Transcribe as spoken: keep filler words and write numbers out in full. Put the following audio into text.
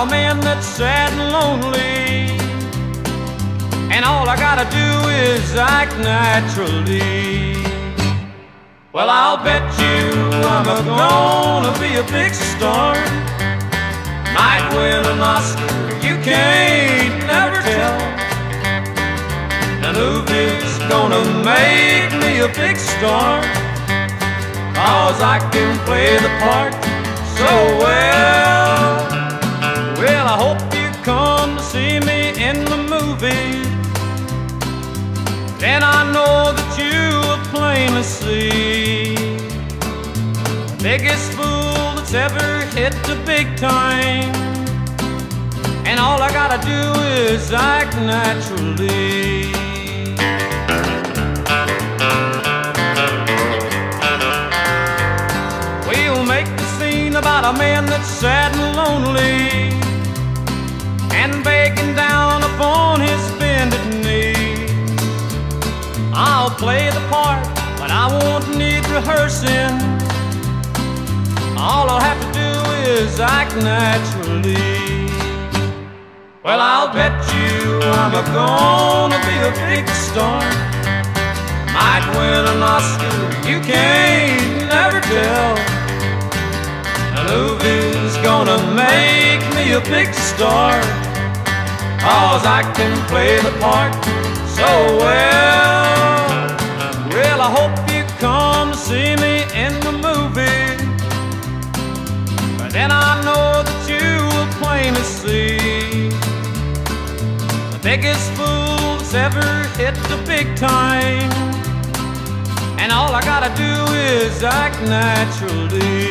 about a man that's sad and lonely, and all I gotta do is act naturally. Well, I'll bet you I'm a gonna be a big star, might win an Oscar, you can't never tell. The movie's gonna make me a big star, 'cause I can play the part so well. Well, I hope you come to see me in the movie, then I know that you will plainly see the biggest fool that's ever hit the big time, and all I gotta do is act naturally. We'll make the scene about a man that's sad and lonely, and begging down upon his bended knee. I'll play the part, but I won't need rehearsing. All I'll have to do is act naturally. Well, I'll bet you I'm a gonna be a big star, might win an Oscar, you can't never tell. The movie's gonna make me a big star, 'cause I can play the part so well. Well, I hope you come to see me in the movie, but then I know that you will plainly see the biggest fool that's ever hit the big time, and all I gotta do is act naturally.